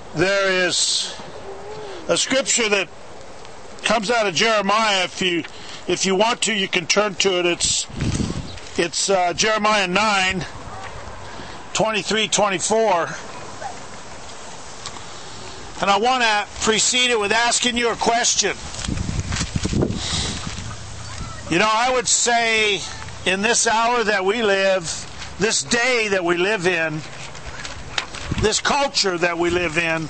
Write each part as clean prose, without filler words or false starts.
There is a scripture that comes out of Jeremiah. If you want to, you can turn to it. It's Jeremiah 9, 23, 24. And I want to precede it with asking you a question. You know, I would say in this hour that we live, this day that we live in, this culture that we live in,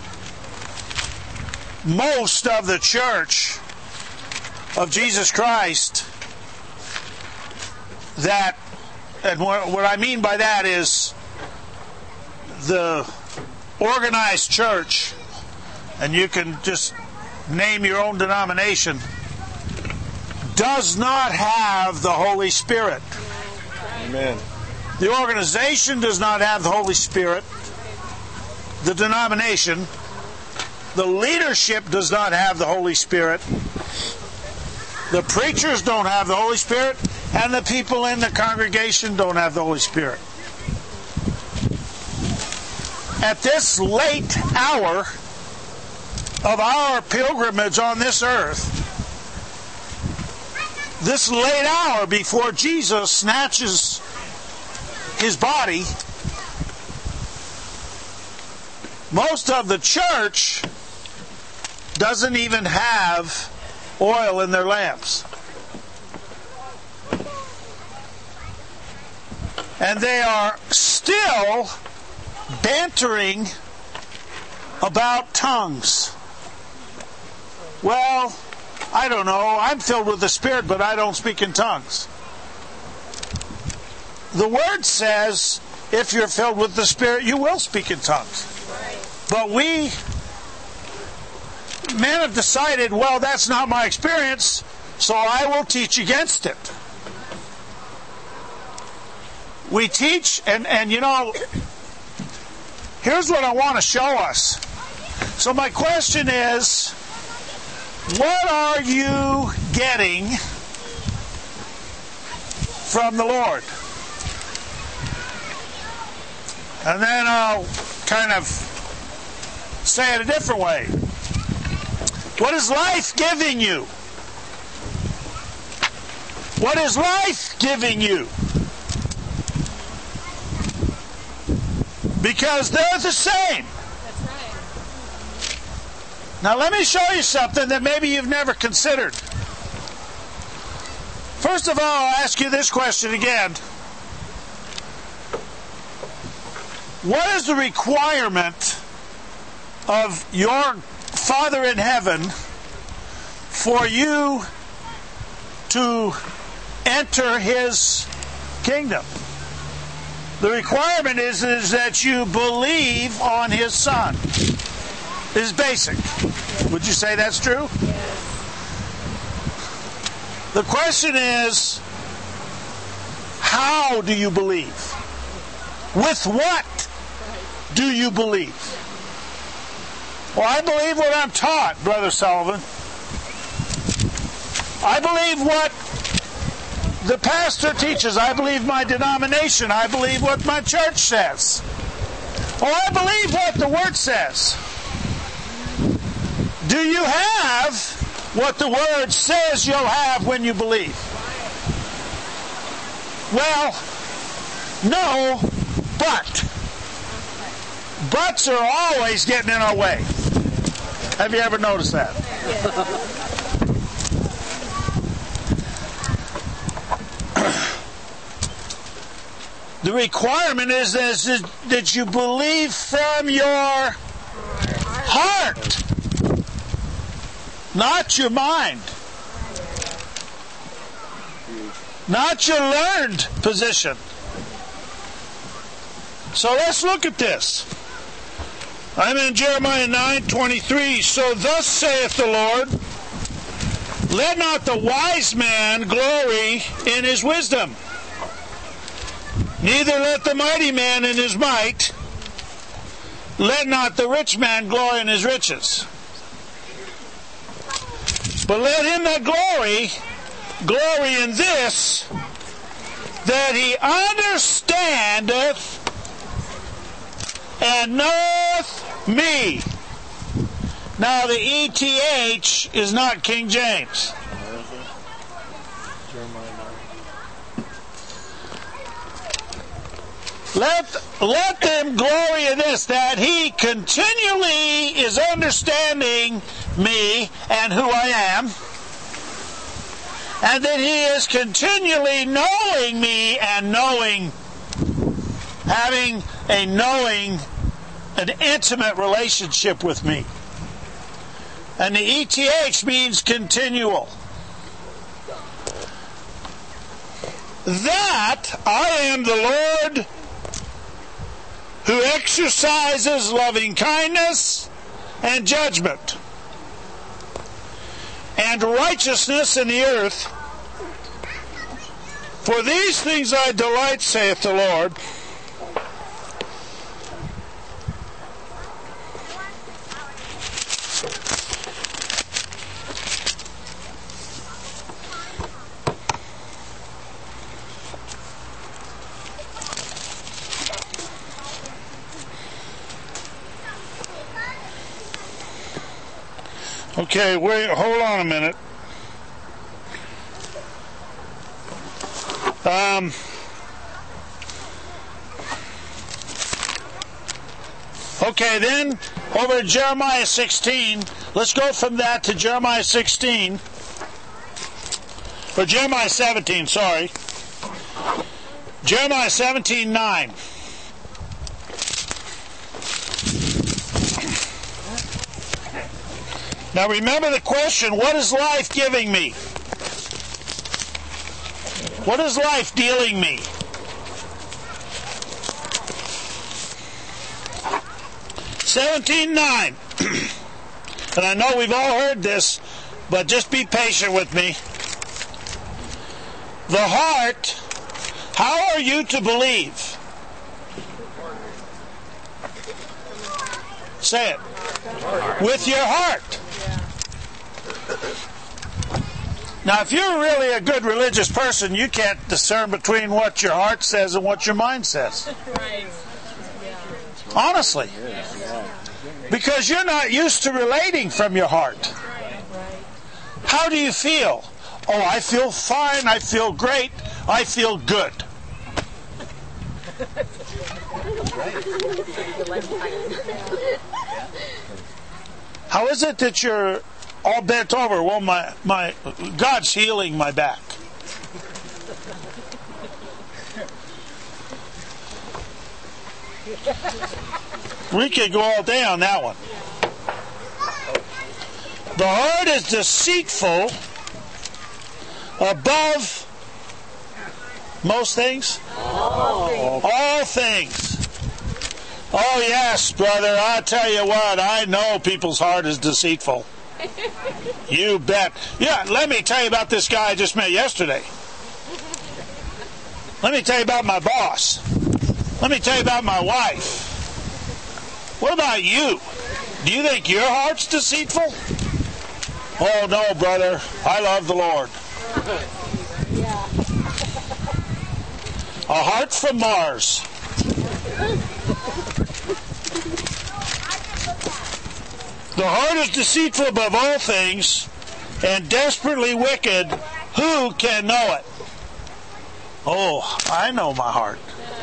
most of the church of Jesus Christ, and what I mean by that is the organized church, and you can just name your own denomination, does not have the Holy Spirit. Amen. The organization does not have the Holy Spirit. The denomination, the leadership does not have the Holy Spirit. The preachers don't have the Holy Spirit, and the people in the congregation don't have the Holy Spirit. At this late hour of our pilgrimage on this earth, this late hour before Jesus snatches his body, most of the church doesn't even have oil in their lamps. And they are still bantering about tongues. Well, I don't know. I'm filled with the Spirit, but I don't speak in tongues. The Word says, if you're filled with the Spirit, you will speak in tongues. But men have decided, well, that's not my experience, so I will teach against it. We teach, and you know, here's what I want to show us. So my question is, what are you getting from the Lord? And then I'll kind of say it a different way. What is life giving you? What is life giving you? Because they're the same. That's right. Now let me show you something that maybe you've never considered. First of all, I'll ask you this question again. What is the requirement of your Father in heaven for you to enter His kingdom? The requirement is that you believe on His Son. It's basic. Would you say that's true? The question is, how do you believe? With what do you believe? Well, I believe what I'm taught, Brother Sullivan. I believe what the pastor teaches. I believe my denomination. I believe what my church says. Well, I believe what the Word says. Do you have what the Word says you'll have when you believe? Well, no, but. Buts are always getting in our way. Have you ever noticed that? The requirement is that you believe from your heart, not your mind, not your learned position. So let's look at this. I'm in Jeremiah 9:23. So thus saith the Lord, let not the wise man glory in his wisdom, neither let the mighty man in his might, let not the rich man glory in his riches. But let him that glory in this, that he understandeth and knoweth me. Now the ETH is not King James. Let them glory in this, that he continually is understanding me and who I am, and that he is continually knowing me and having an intimate relationship with me. And the ETH means continual. That I am the Lord who exercises loving kindness and judgment and righteousness in the earth. For these things I delight, saith the Lord. Okay, wait, hold on a minute. Okay, then over to Jeremiah 16. Let's go from that to Jeremiah 16. Or Jeremiah 17, sorry. Jeremiah 17:9. Now remember the question, what is life giving me? What is life dealing me? (17:9). And I know we've all heard this, but just be patient with me. The heart, how are you to believe? Say it. With your heart. Now, if you're really a good religious person, you can't discern between what your heart says and what your mind says. Honestly. Because you're not used to relating from your heart. How do you feel? Oh, I feel fine, I feel great, I feel good. How is it that you're all bent over? Well, my God's healing my back. We could go all day on that one. The heart is deceitful above most things. All things. Oh yes, brother, I tell you what, I know people's heart is deceitful. You bet. Yeah, let me tell you about this guy I just met yesterday. Let me tell you about my boss. Let me tell you about my wife. What about you? Do you think your heart's deceitful? Oh no, brother, I love the Lord. A heart from Mars. The heart is deceitful above all things and desperately wicked. Who can know it? Oh, I know my heart.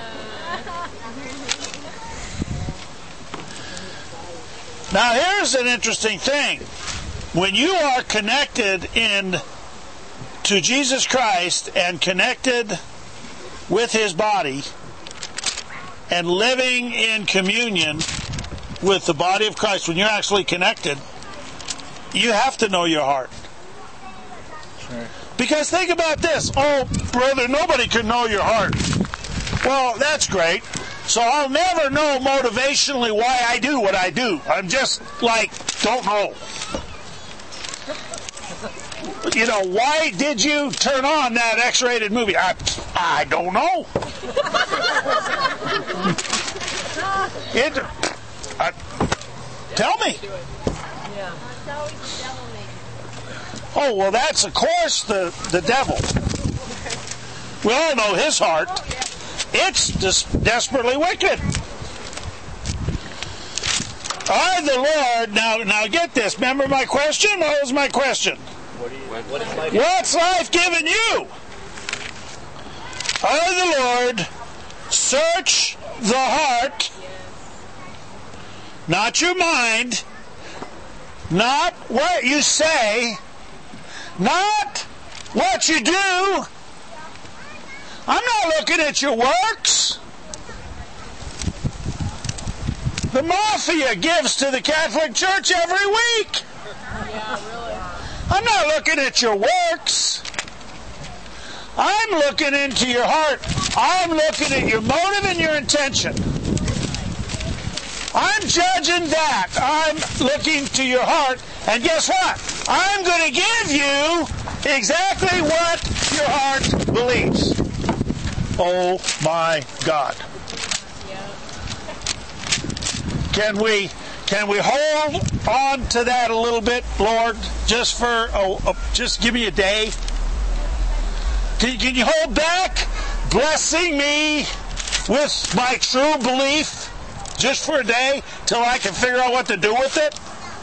Now here's an interesting thing. When you are connected to Jesus Christ and connected with His body and living in communion with the body of Christ, when you're actually connected, you have to know your heart. Sure. Because think about this. Oh, brother, nobody can know your heart. Well, that's great. So I'll never know motivationally why I do what I do. I'm just like, don't know. You know, why did you turn on that X-rated movie? I don't know. Tell me. Oh, well, that's, of course, the devil. We all know his heart. It's just desperately wicked. I, the Lord, now get this. Remember my question? What was my question? What's life given you? I, the Lord, search the heart, not your mind, not what you say, not what you do. I'm not looking at your works. The mafia gives to the Catholic Church every week. Yeah, really. I'm not looking at your works. I'm looking into your heart. I'm looking at your motive and your intention. I'm judging that. I'm looking to your heart. And guess what? I'm going to give you exactly what your heart believes. Oh my God. Can we hold on to that a little bit, Lord? Just give me a day. Can you hold back blessing me with my true belief just for a day till I can figure out what to do with it?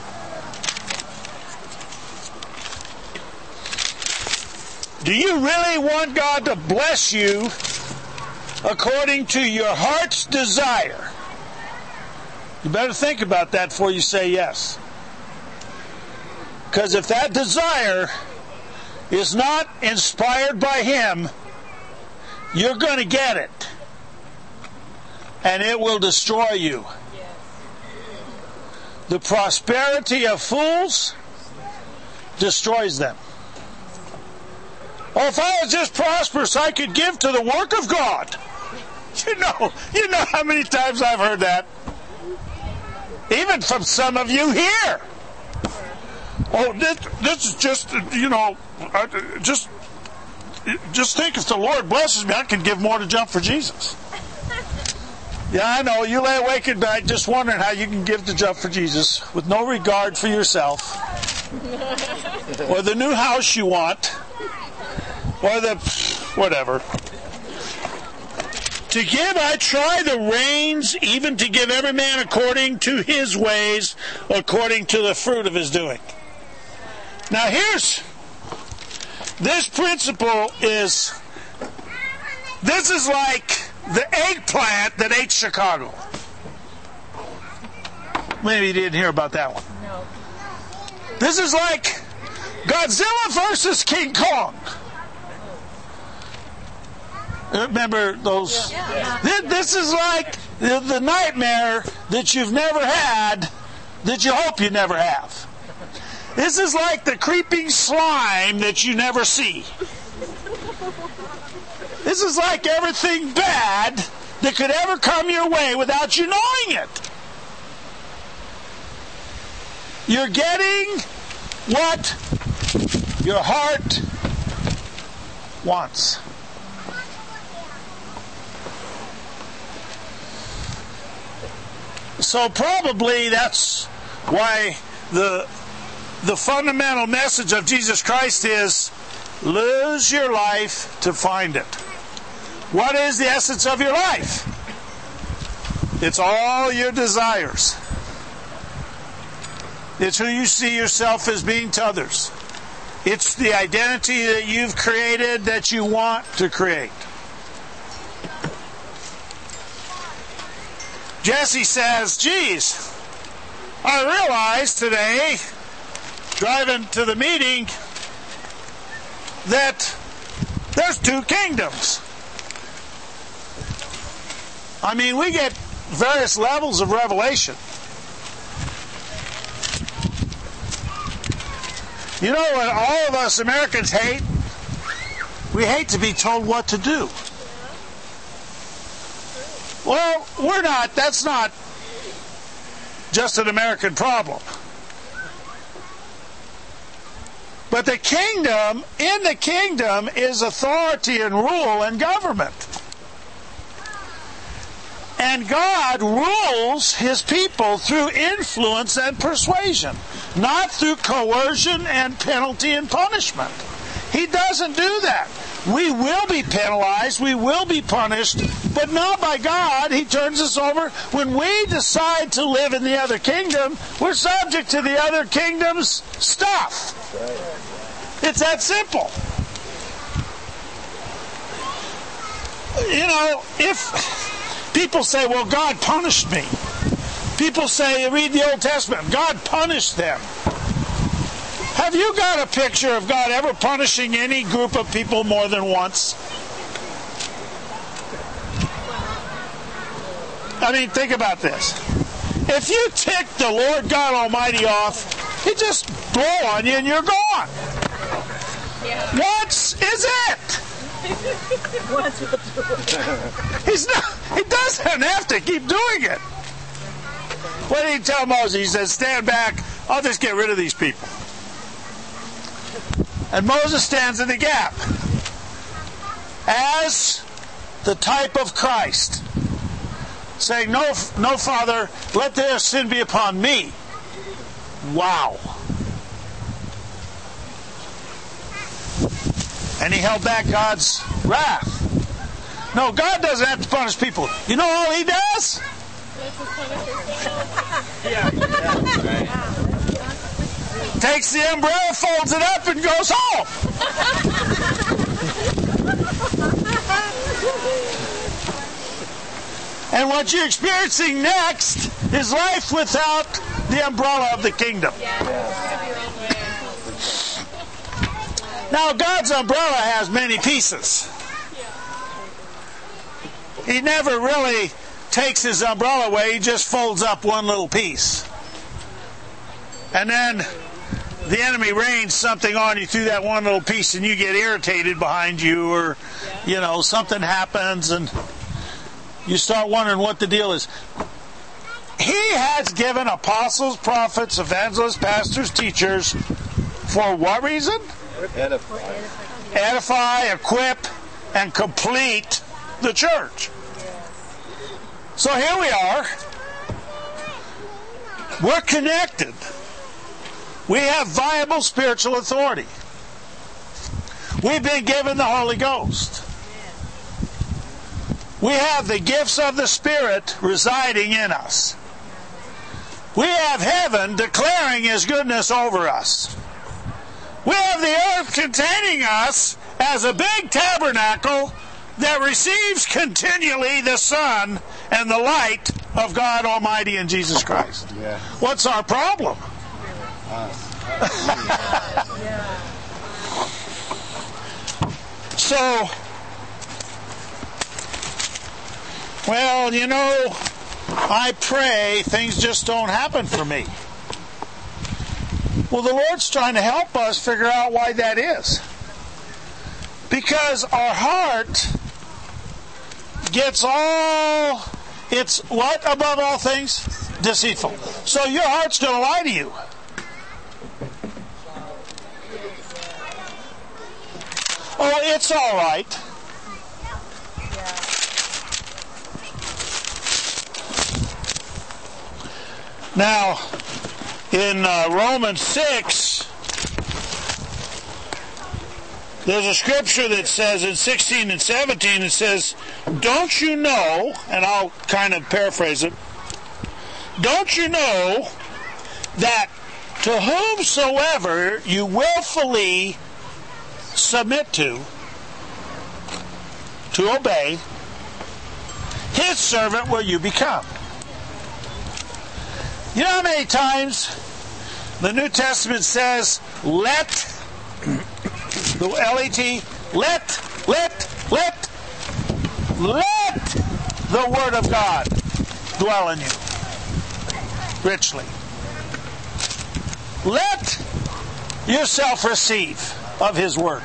Do you really want God to bless you according to your heart's desire? You better think about that before you say yes. Because if that desire is not inspired by Him, you're going to get it. And it will destroy you. The prosperity of fools destroys them. Oh, if I was just prosperous, I could give to the work of God. You know how many times I've heard that. Even from some of you here. Oh, this is just, just think if the Lord blesses me, I can give more to Jump for Jesus. Yeah, I know. You lay awake at night just wondering how you can give to Jump for Jesus with no regard for yourself or the new house you want or the whatever. To give, I try the reins, even to give every man according to his ways, according to the fruit of his doing. Now this principle is like the eggplant that ate Chicago. Maybe you didn't hear about that one. No. This is like Godzilla versus King Kong. Remember those? Yeah. This is like the nightmare that you've never had, that you hope you never have. This is like the creeping slime that you never see. This is like everything bad that could ever come your way without you knowing it. You're getting what your heart wants. So probably that's why the fundamental message of Jesus Christ is lose your life to find it. What is the essence of your life? It's all your desires. It's who you see yourself as being to others. It's the identity that you've created that you want to create. Jesse says, geez, I realized today, driving to the meeting, that there's two kingdoms. I mean, we get various levels of revelation. You know what all of us Americans hate? We hate to be told what to do. Well, that's not just an American problem. But in the kingdom is authority and rule and government. And God rules His people through influence and persuasion, not through coercion and penalty and punishment. He doesn't do that. We will be penalized, we will be punished But not by God. He turns us over. When we decide to live in the other kingdom, we're subject to the other kingdom's stuff. It's that simple. You know, if people say, well, God punished me. People say, read the Old Testament, God punished them. Have you got a picture of God ever punishing any group of people more than once? I mean, think about this. If you tick the Lord God Almighty off, He just blow on you and you're gone. Once is it. He doesn't have to keep doing it. What did He tell Moses? He says, stand back, I'll just get rid of these people. And Moses stands in the gap as the type of Christ, saying, no, Father, let their sin be upon me. Wow. And He held back God's wrath. No, God doesn't have to punish people. You know all He does? Takes the umbrella, folds it up, and goes home. And what you're experiencing next is life without the umbrella of the kingdom. Now, God's umbrella has many pieces. He never really takes His umbrella away. He just folds up one little piece. And then the enemy rains something on you through that one little piece, and you get irritated behind you, or, you know, something happens, and you start wondering what the deal is. He has given apostles, prophets, evangelists, pastors, teachers, for what reason? Edify, equip, and complete the church. So here we are. We're connected. We have viable spiritual authority. We've been given the Holy Ghost. We have the gifts of the Spirit residing in us. We have heaven declaring His goodness over us. We have the earth containing us as a big tabernacle that receives continually the sun and the light of God Almighty and Jesus Christ. Yeah. What's our problem? So, well, you know, I pray things just don't happen for me. Well, the Lord's trying to help us figure out why that is. Because our heart gets it's what above all things? Deceitful. So your heart's going to lie to you. Oh, it's all right. Now, in Romans 6, there's a scripture that says in 16 and 17, it says, don't you know, and I'll kind of paraphrase it, don't you know that to whomsoever you willfully submit to obey, his servant will you become. You know how many times the New Testament says, let the let the Word of God dwell in you richly. Let yourself receive of His Word.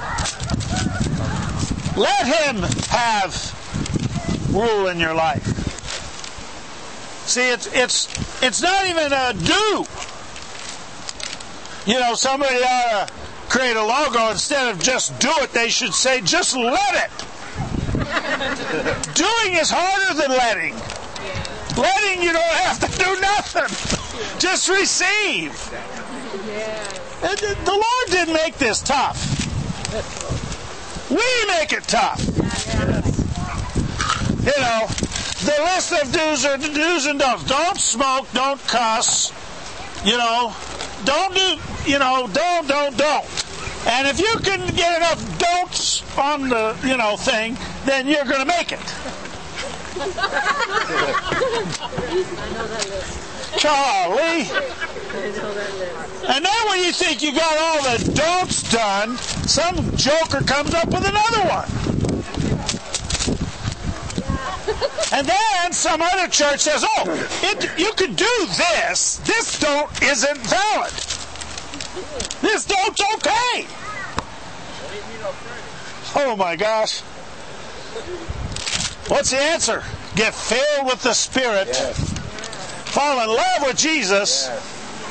Let Him have rule in your life. See, it's not even a do. You know, somebody ought to create a logo. Instead of just do it, they should say just let it. Doing is harder than letting. Letting, you don't have to do nothing. Just receive. The Lord didn't make this tough. We make it tough. the list of do's and don'ts. Don't smoke, don't cuss, don't do, don't. And if you can get enough don'ts on the, thing, then you're going to make it. Charlie. And then when you think you got all the don'ts done, some joker comes up with another one. And then some other church says, you could do this. This don't isn't valid. This don't okay. Oh my gosh. What's the answer? Get filled with the Spirit. Yes. Fall in love with Jesus. Yes.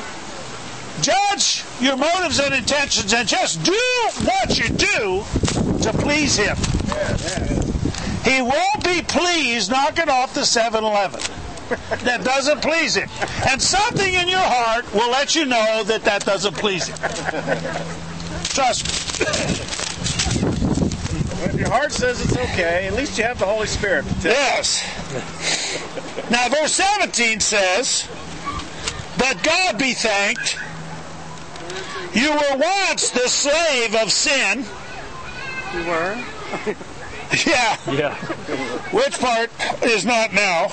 Judge your motives and intentions and just do what you do to please Him. Yes. He won't be pleased knocking off the 7-Eleven. That doesn't please Him. And something in your heart will let you know that doesn't please Him. Trust me. Well, if your heart says it's okay, at least you have the Holy Spirit. Yes. Now, verse 17 says, "But God be thanked, you were once the slave of sin." You were? Yeah. Which part is not now?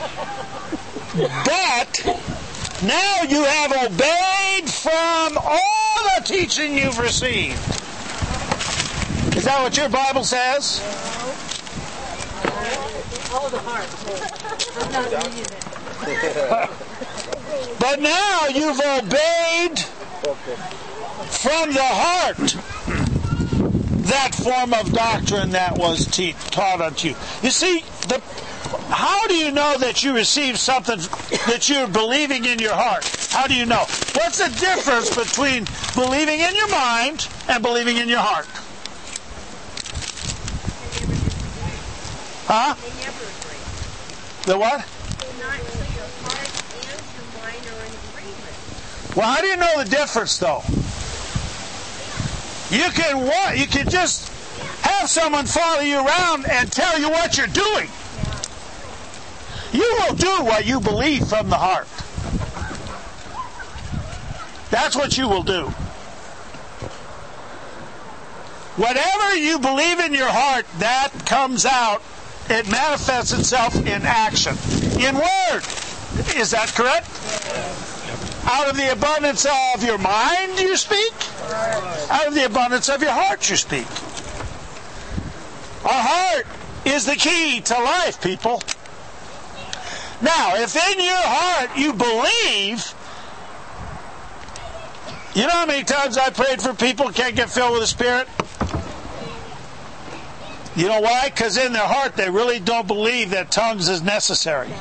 But now you have obeyed from all the teaching you've received. Is that what your Bible says? All the heart. But now you've obeyed from the heart that form of doctrine that was taught unto you. You see, how do you know that you received something that you're believing in your heart? How do you know? What's the difference between believing in your mind and believing in your heart? Huh? They never agree. The what? Not until your heart and your mind are in agreement. Well, how do you know the difference, though? You can just have someone follow you around and tell you what you're doing. You will do what you believe from the heart. That's what you will do. Whatever you believe in your heart, that comes out. It manifests itself in action, in word. Is that correct? Out of the abundance of your mind you speak. Out of the abundance of your heart you speak. Our heart is the key to life, people. Now, if in your heart you believe, you know how many times I prayed for people who can't get filled with the Spirit? You know why? Because in their heart they really don't believe that tongues is necessary.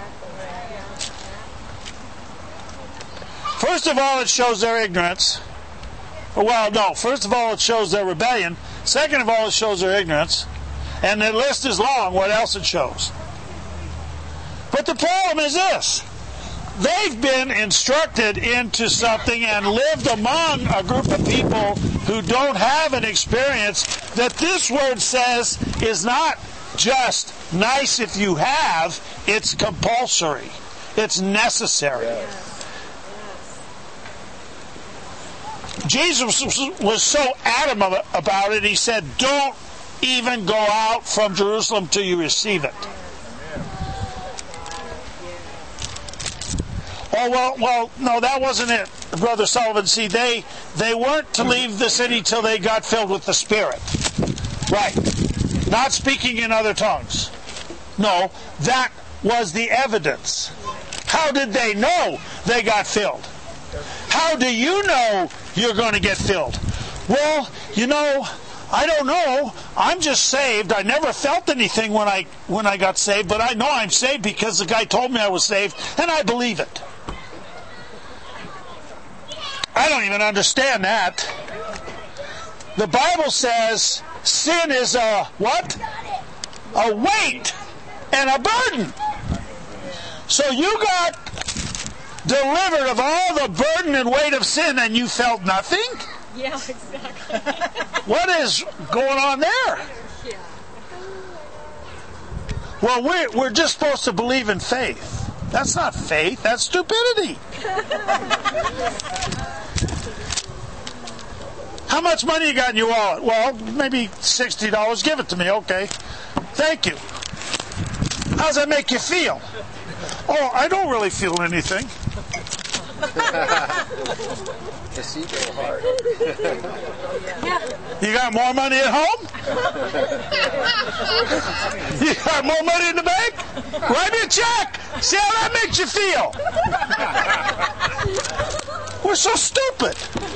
First of all, it shows their ignorance. Well, no. First of all, it shows their rebellion. Second of all, it shows their ignorance. And the list is long, what else it shows. But the problem is this. They've been instructed into something and lived among a group of people who don't have an experience that this word says is not just nice if you have, it's compulsory. It's necessary. Yes. Jesus was so adamant about it, he said, don't even go out from Jerusalem till you receive it. Oh, well, no, that wasn't it, Brother Sullivan. See, they weren't to leave the city till they got filled with the Spirit. Right. Not speaking in other tongues. No, that was the evidence. How did they know they got filled? How do you know you're going to get filled? Well, I don't know. I'm just saved. I never felt anything when I got saved, but I know I'm saved because the guy told me I was saved, and I believe it. I don't even understand that. The Bible says sin is a what? A weight and a burden. So you got delivered of all the burden and weight of sin and you felt nothing? Yeah, exactly. What is going on there? Yeah. Well, we're just supposed to believe in faith. That's not faith. That's stupidity. How much money you got in your wallet? Well, maybe $60. Give it to me. Okay. Thank you. How does that make you feel? Oh, I don't really feel anything. The seagull heart. You got more money at home? You got more money in the bank? Write me a check. See how that makes you feel. We're so stupid.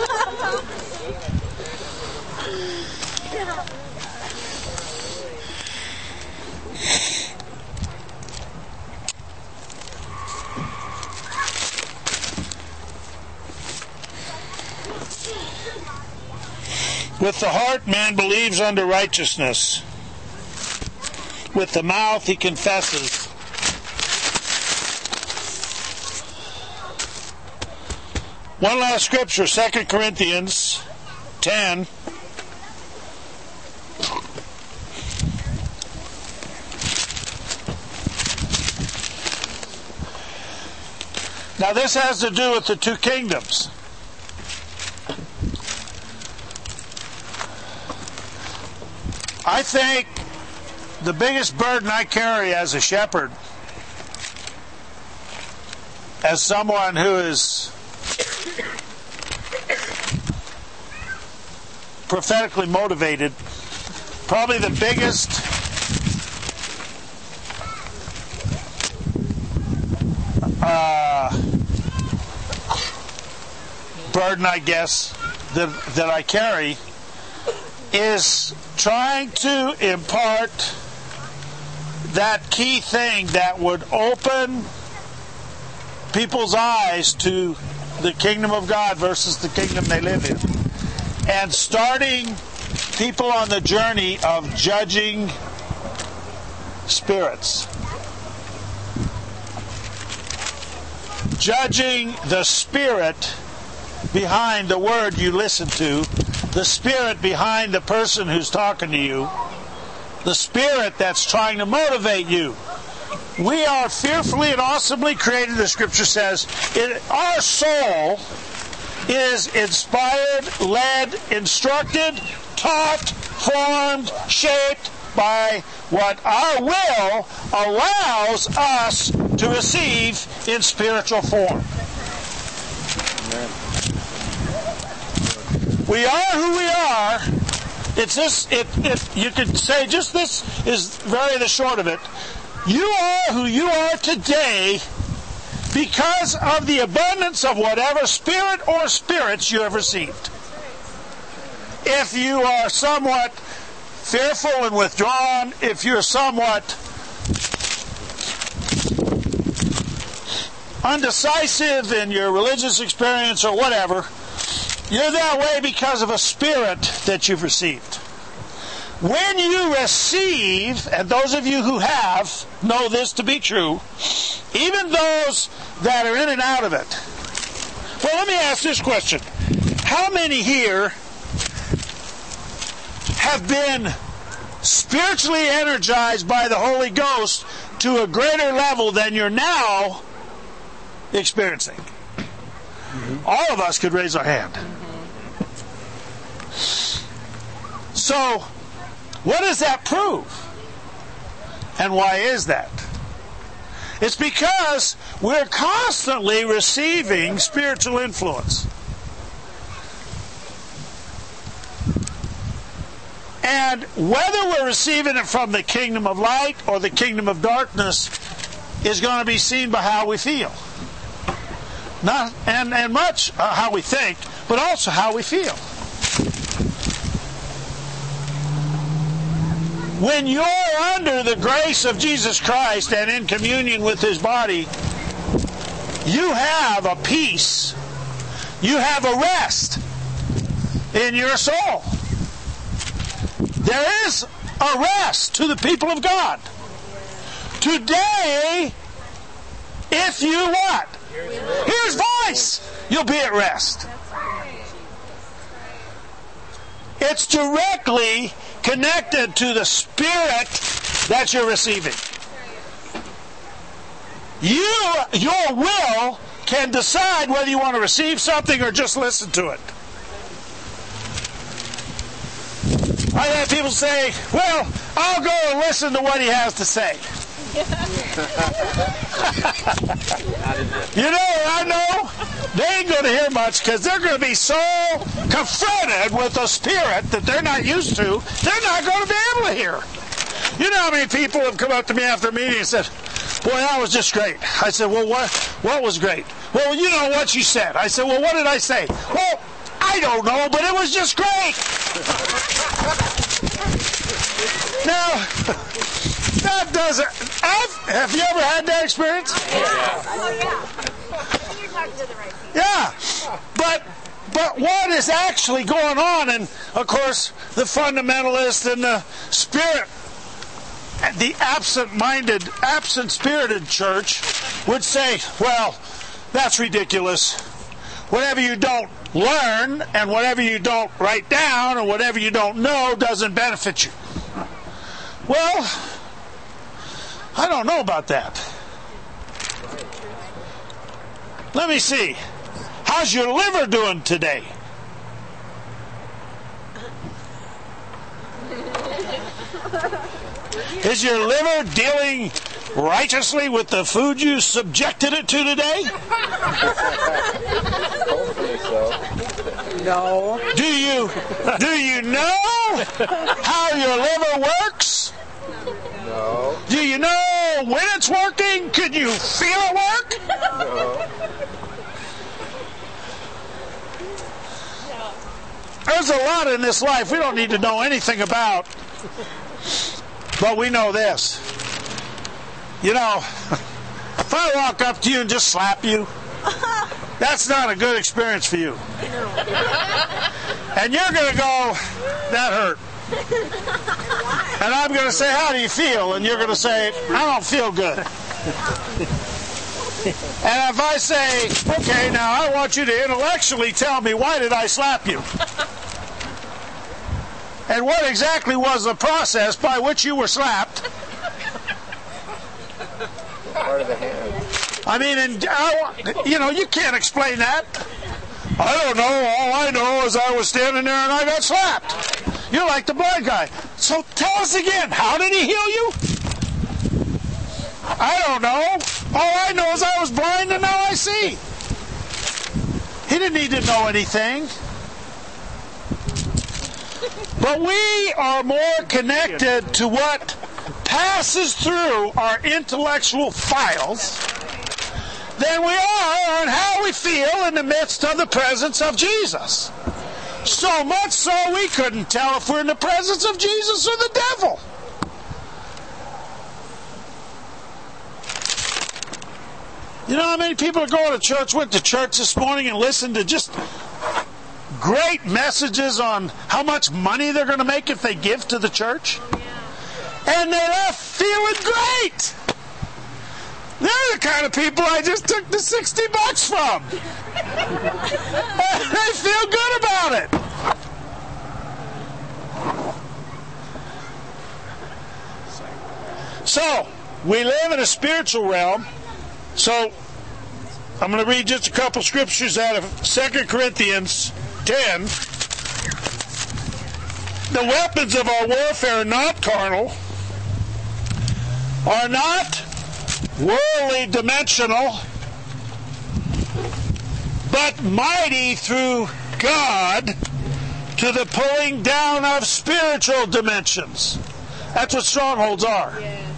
With the heart, man believes unto righteousness. With the mouth, he confesses. One last scripture, 2 Corinthians 10. Now this has to do with the two kingdoms. I think the biggest burden I carry as a shepherd, as someone who is prophetically motivated, probably the biggest burden, I guess, that I carry is trying to impart that key thing that would open people's eyes to the kingdom of God versus the kingdom they live in. And starting people on the journey of judging spirits. Judging the spirit behind the word you listen to, the spirit behind the person who's talking to you, the spirit that's trying to motivate you. We are fearfully and awesomely created, the scripture says. Our soul is inspired, led, instructed, taught, formed, shaped by what our will allows us to receive in spiritual form. Amen. We are who we are. It's this. You could say just this is very the short of it. You are who you are today because of the abundance of whatever spirit or spirits you have received. If you are somewhat fearful and withdrawn, if you're somewhat undecisive in your religious experience or whatever, you're that way because of a spirit that you've received. When you receive, and those of you who have know this to be true, even those that are in and out of it. Well, let me ask this question. How many here have been spiritually energized by the Holy Ghost to a greater level than you're now experiencing? All of us could raise our hand. So, what does that prove? And why is that? It's because we're constantly receiving spiritual influence. And whether we're receiving it from the kingdom of light or the kingdom of darkness is going to be seen by how we feel. Not and much how we think, but also how we feel. When you're under the grace of Jesus Christ and in communion with His body, you have a peace. You have a rest in your soul. There is a rest to the people of God. Today, if you what? Here's voice. You'll be at rest. It's directly connected to the spirit that you're receiving. your will can decide whether you want to receive something or just listen to it. I have people say, well, I'll go and listen to what he has to say. You know what I know? They ain't going to hear much because they're going to be so confronted with a spirit that they're not used to, they're not going to be able to hear. You know how many people have come up to me after a meeting and said, boy, that was just great. I said, well, what was great? Well, you know what you said. I said, well, what did I say? Well, I don't know, but it was just great. Now, that doesn't... have you ever had that experience? Oh, yeah. You're talking to the right people. Yeah. But what is actually going on? And, of course, the fundamentalist and the spirit, the absent-minded, absent-spirited church would say, well, that's ridiculous. Whatever you don't learn and whatever you don't write down and whatever you don't know doesn't benefit you. Well, I don't know about that. Let me see. How's your liver doing today? Is your liver dealing righteously with the food you subjected it to today? Hopefully so. No. Do you know how your liver works? No. Do you know when it's working? Could you feel it work? No. There's a lot in this life we don't need to know anything about. But we know this. You know, if I walk up to you and just slap you, that's not a good experience for you. And you're going to go, that hurt. And I'm going to say, how do you feel? And you're going to say, I don't feel good. And if I say, okay, now I want you to intellectually tell me, why did I slap you? And what exactly was the process by which you were slapped? Part of the hand. I mean, you can't explain that. I don't know. All I know is I was standing there and I got slapped. You're like the blind guy. So tell us again, how did he heal you? I don't know. All I know is I was blind and now I see. He didn't need to know anything. But we are more connected to what passes through our intellectual files than we are on how we feel in the midst of the presence of Jesus. So much so we couldn't tell if we're in the presence of Jesus or the devil. You know how many people are going to church, went to church this morning and listened to just great messages on how much money they're going to make if they give to the church? And they left feeling great. They're the kind of people I just took the $60 from. And they feel good about it. So, we live in a spiritual realm. So, I'm going to read just a couple scriptures out of 2 Corinthians 10. The weapons of our warfare are not carnal, are not worldly dimensional, but mighty through God to the pulling down of spiritual dimensions. That's what strongholds are.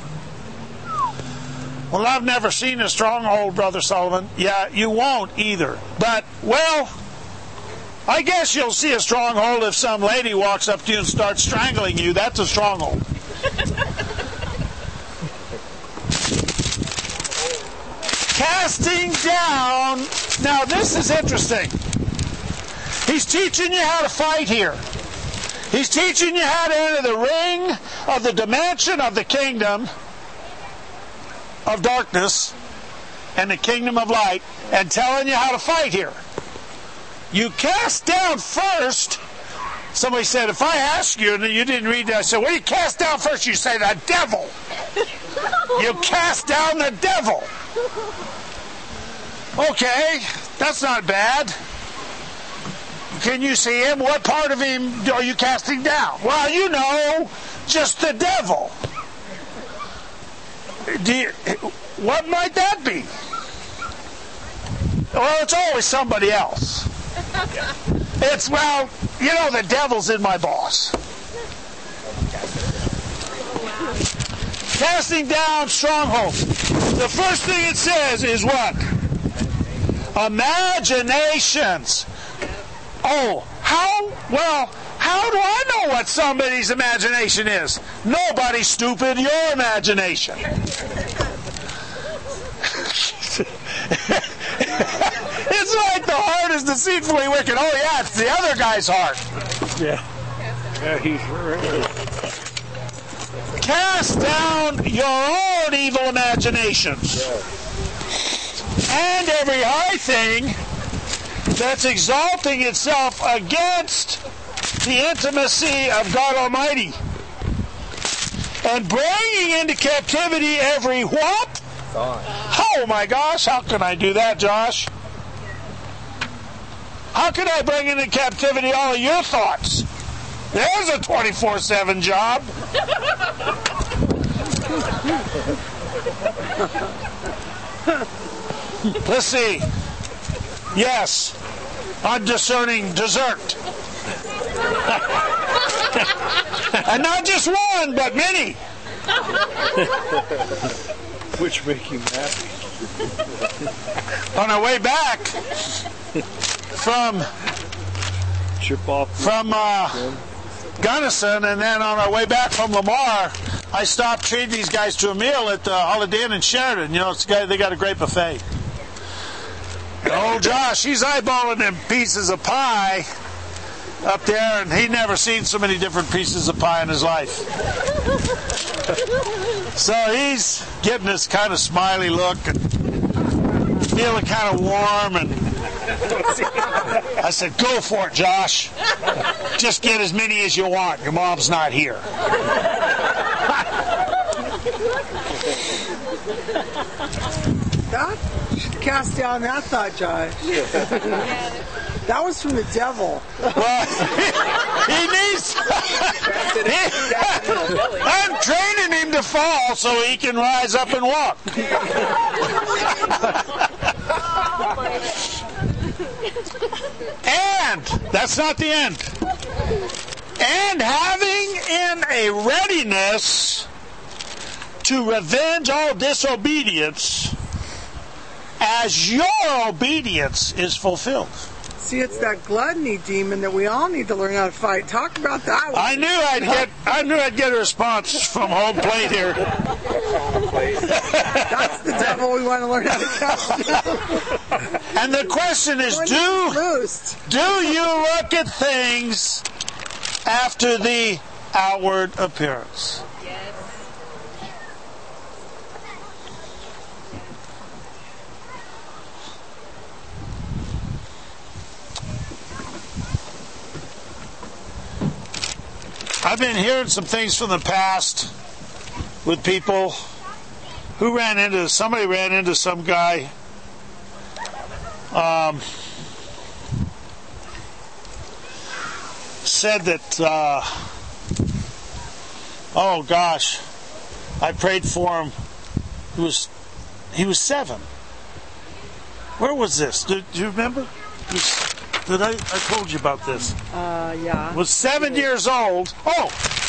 Well, I've never seen a stronghold, Brother Sullivan. Yeah, you won't either. But, well, I guess you'll see a stronghold if some lady walks up to you and starts strangling you. That's a stronghold. Casting down. Now, this is interesting. He's teaching you how to fight here. He's teaching you how to enter the ring of the dimension of the kingdom of darkness and the kingdom of light, and telling you how to fight here. You cast down first. Somebody said, if I ask you and you didn't read that, I said, what do you cast down first? You say, the devil. You cast down the devil. Okay, that's not bad. Can you see him? What part of him are you casting down? Well, you know, just the devil. What might that be? Well, it's always somebody else. It's, well, you know, the devil's in my boss. Casting down strongholds. The first thing it says is what? Imaginations. Oh, how do I know what somebody's imagination is? Nobody's stupid, your imagination. It's like the heart is deceitfully wicked. Oh yeah, it's the other guy's heart. Yeah, he's right. Cast down your own evil imaginations. And every high thing that's exalting itself against the intimacy of God Almighty. And bringing into captivity every what? Oh my gosh, how can I do that, Josh? How can I bring into captivity all of your thoughts? There's a 24/7 job. Let's see. Yes, I'm discerning dessert. And not just one, but many. Which make you happy. On our way back from Gunnison, and then on our way back from Lamar, I stopped treating these guys to a meal at the Holiday Inn in Sheridan. You know, they got a great buffet. And old Josh, he's eyeballing them pieces of pie up there, and he'd never seen so many different pieces of pie in his life. So he's getting this kind of smiley look and feeling kind of warm, and I said, go for it, Josh. Just get as many as you want. Your mom's not here. That should cast down that thought, Josh. That was from the devil. Well, he needs... I'm training him to fall so he can rise up and walk. And that's not the end. And having in a readiness to revenge all disobedience as your obedience is fulfilled. See, it's that gluttony demon that we all need to learn how to fight. Talk about that one. I knew I'd get a response from home plate here. That's the devil we want to learn how to cast down. And the question is, do you look at things after the outward appearance? I've been hearing some things from the past with people who somebody ran into some guy said that oh gosh, I prayed for him. He was 7. Where was this? Do you remember? I told you about this. Yeah. Was 7 years old. Oh!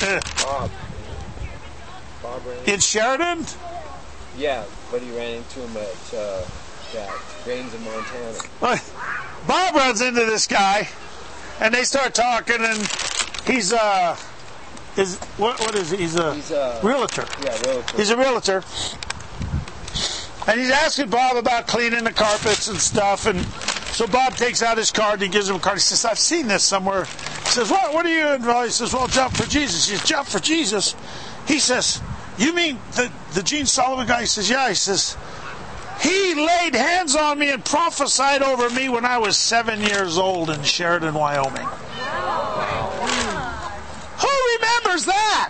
Bob in Sheridan? Yeah, but he ran into him at that Grains in Montana. Bob runs into this guy, and they start talking, and he's what is he? He's a realtor. Yeah, realtor. He's a realtor. And he's asking Bob about cleaning the carpets and stuff, and so Bob takes out his card, and he gives him a card. He says, I've seen this somewhere. He says, what are you involved? He says, well, jump for Jesus. He says, jump for Jesus. He says, you mean the Gene Sullivan guy? He says, yeah. He says, he laid hands on me and prophesied over me when I was 7 years old in Sheridan, Wyoming. Who remembers that?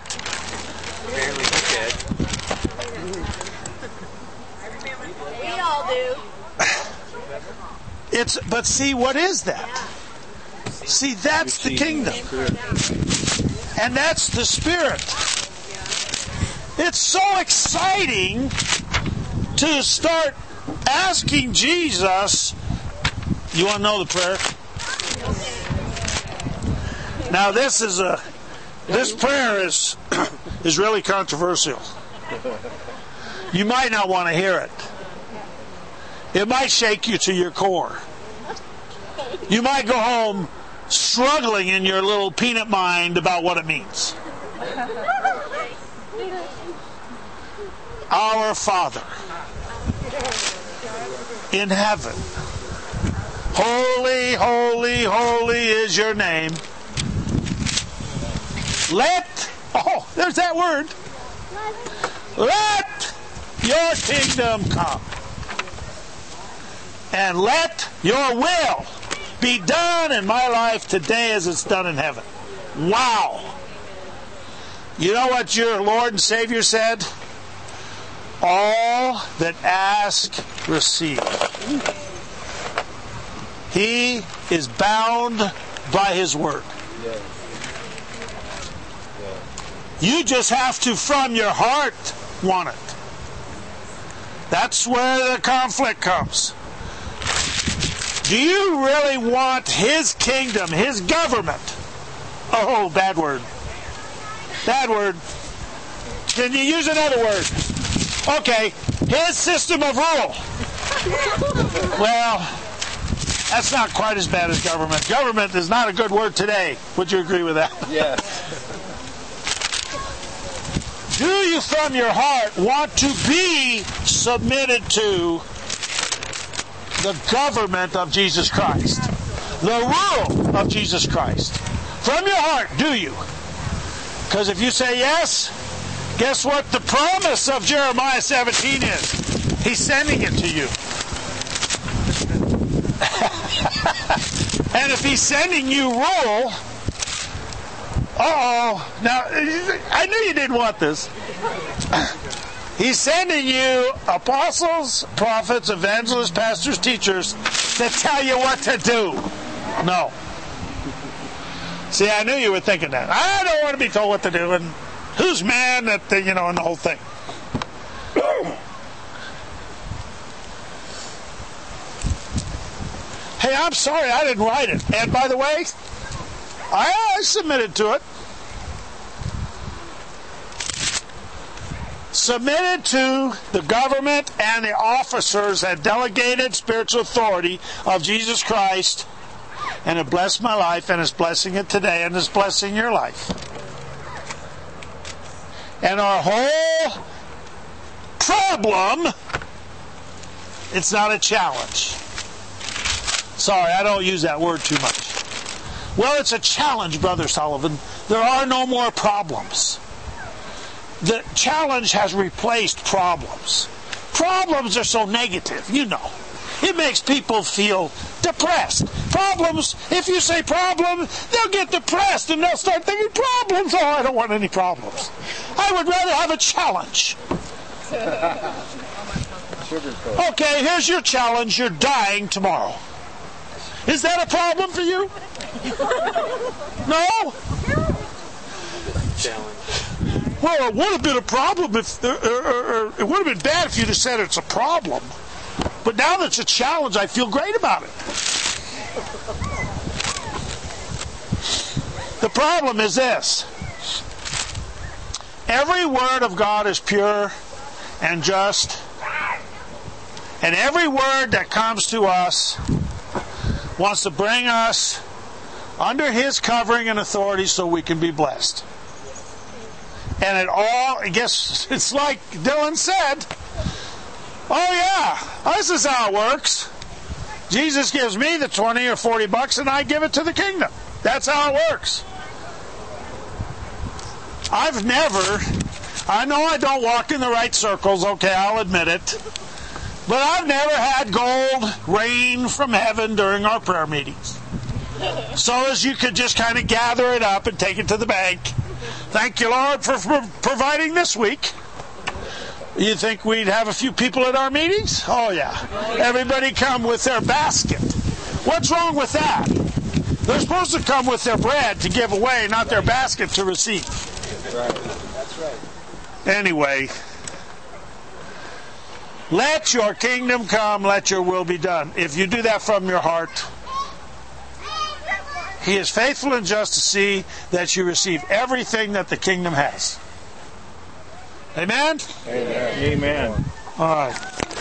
But see, what is that? See, that's the kingdom. And that's the Spirit. It's so exciting to start asking Jesus. You want to know the prayer? Now this prayer is really controversial. You might not want to hear it. It might shake you to your core. You might go home struggling in your little peanut mind about what it means. Our Father in heaven, holy, holy, holy is your name. There's that word. Let your kingdom come. And let your will be done in my life today as it's done in heaven. Wow. You know what your Lord and Savior said? All that ask, receive. He is bound by His word. You just have to, from your heart, want it. That's where the conflict comes. Do you really want His kingdom, His government? Oh, bad word. Bad word. Can you use another word? Okay, His system of rule. Well, that's not quite as bad as government. Government is not a good word today. Would you agree with that? Yes. Do you from your heart want to be submitted to the government of Jesus Christ? The rule of Jesus Christ? From your heart, do you? Because if you say yes, guess what the promise of Jeremiah 17 is? He's sending it to you. And if He's sending you rule, now, I knew you didn't want this. He's sending you apostles, prophets, evangelists, pastors, teachers that tell you what to do. No. See, I knew you were thinking that. I don't want to be told what to do, and who's man and the whole thing. Hey, I'm sorry, I didn't write it. And by the way, I submitted to it. Submitted to the government and the officers that delegated spiritual authority of Jesus Christ, and it blessed my life, and it's blessing it today, and it's blessing your life. And our whole problem, it's not a challenge. Sorry, I don't use that word too much. Well, it's a challenge, Brother Sullivan. There are no more problems. The challenge has replaced problems. Problems are so negative, It makes people feel depressed. Problems, if you say problem, they'll get depressed and they'll start thinking problems. Oh, I don't want any problems. I would rather have a challenge. Okay, here's your challenge. You're dying tomorrow. Is that a problem for you? No? Well, it would have been a problem if, it would have been bad if you'd have said it's a problem. But now that it's a challenge, I feel great about it. The problem is this. Every word of God is pure and just. And every word that comes to us wants to bring us under His covering and authority so we can be blessed. And I guess it's like Dylan said, oh yeah, this is how it works. Jesus gives me the 20 or 40 bucks and I give it to the kingdom. That's how it works. I know I don't walk in the right circles, okay, I'll admit it. But I've never had gold rain from heaven during our prayer meetings. So as you could just kind of gather it up and take it to the bank. Thank you, Lord, for providing this week. You think we'd have a few people at our meetings? Oh, yeah. Everybody come with their basket. What's wrong with that? They're supposed to come with their bread to give away, not their basket to receive. Right. That's right. Anyway, let your kingdom come, let your will be done. If you do that from your heart, He is faithful and just to see that you receive everything that the kingdom has. Amen? Amen. Amen. All right.